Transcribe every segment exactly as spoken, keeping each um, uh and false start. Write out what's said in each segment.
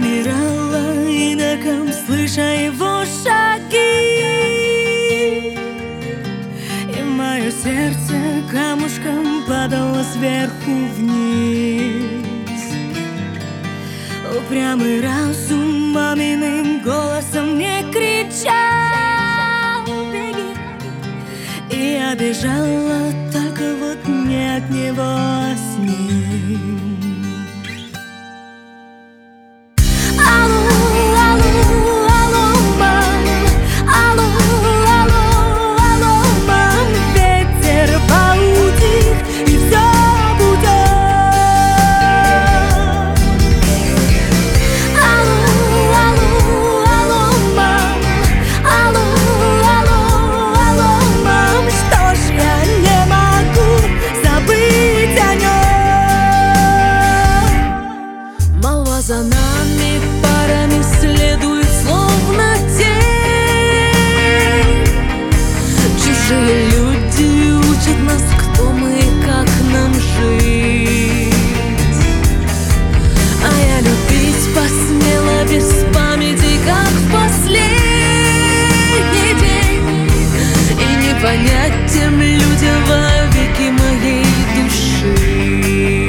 замирала иноком, слыша его шаги, и мое сердце камушком падало сверху вниз. Упрямый разум маминым голосом мне кричал: беги. И я бежала, только вот не от него, а с ним. За нами парами следует словно тень. Чужие люди учат нас, кто мы и как нам жить. А я любить посмела без памяти, как в последний день, и не понять тем людям вовеки моей души.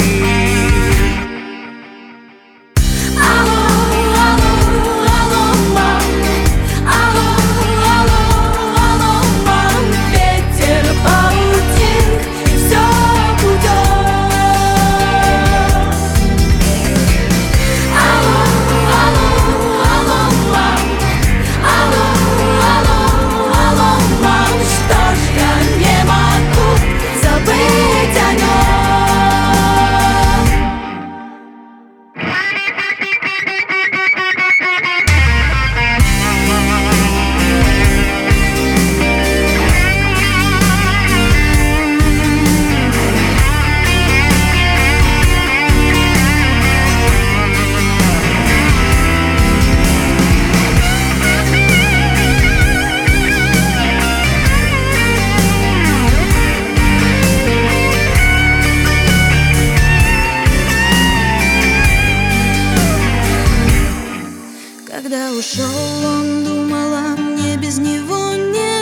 Когда ушел он, думала, мне без него не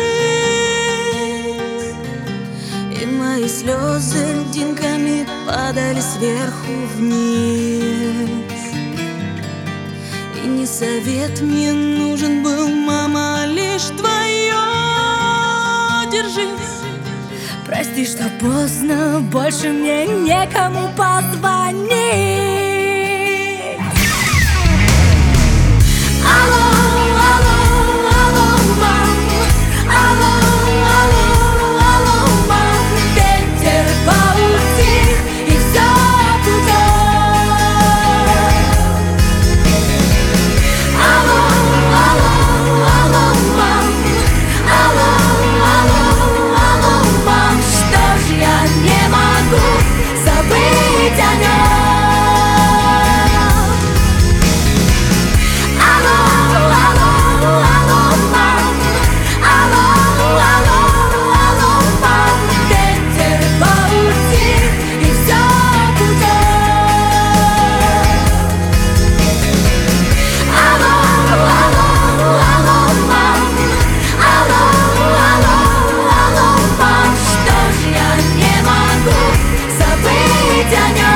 жить, и мои слезы льдинками падали сверху вниз. И не совет мне нужен был, мама, а лишь твое держись. Прости, что поздно, больше мне некому позвонить. Забыть о нем.